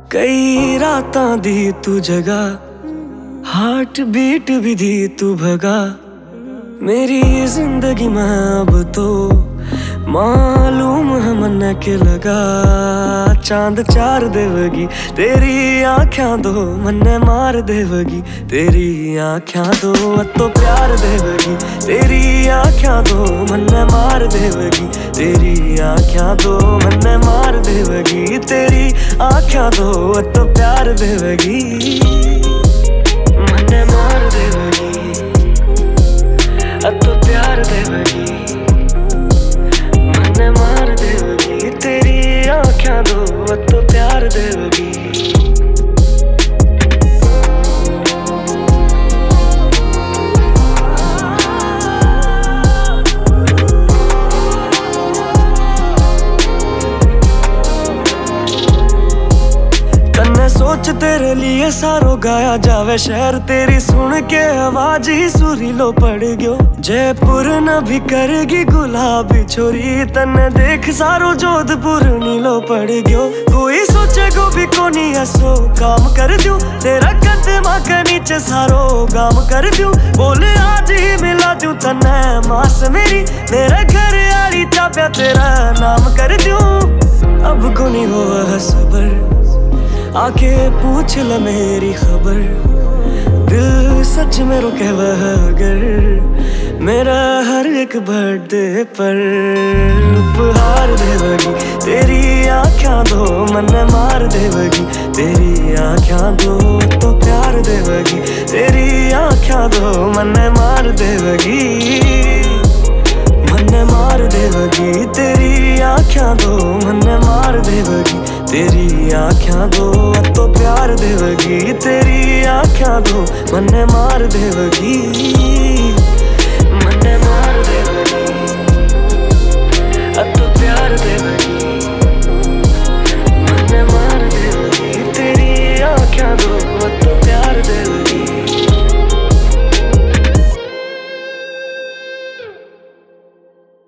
कई रातां दी तू जगा, हार्ट बीट भी दी तू भगा। मेरी जिंदगी में अब तो मालूम है मन के लगा। चांद चार देवगी तेरी आँखियां दो, मन्ने मार देवगी तेरी आँखियां दो। तो प्यार देवगी तेरी आँखियां दो, मन्ने मार देवगी तेरी आँखियां दो। मन्ने मार देवगी तेरी आँखियां दो, तो प्यार देवगी मन्ने मार देवगी तो प्यार देवगी। मन्ने मार देवगी तेरी आँखियां दो, तो प्यार देवगी। सोच तेरे लिए सारो गाया जावे शहर, तेरी सुन के आवाज ही सुरीलो पड़ गयो। जयपुर न भी करेगी गुलाबी छोरी, तन्ने देख सारो जोधपुर नीलो पड़ गयो। कोई सोचे को भी कोनी ऐसो काम कर दूं, तेरा कदमा के नीचे सारो काम कर दूं। बोले आज ही मिला दूं तन्ने मास मेरी, मेरे घर आली चाप्या तेरा नाम कर दूं। अब कोनी हो सबर, आके पूछ ल मेरी खबर। दिल सच में रुके वह अगर, मेरा हर एक बर्थडे पर उपहार देवगी तेरी आँखियां दो, मन्ने मार देवगी तेरी आँखियां दो। तो प्यार देवगी तेरी आँखियां दो, मन्ने मार देवगी मन्ने मार देवगी तेरी आँखियां दो। मन्ने मार देवगी तेरी आँखियां दो, तो प्यार देवगी तेरी आँखियां दो। मन्ने मार देवगी।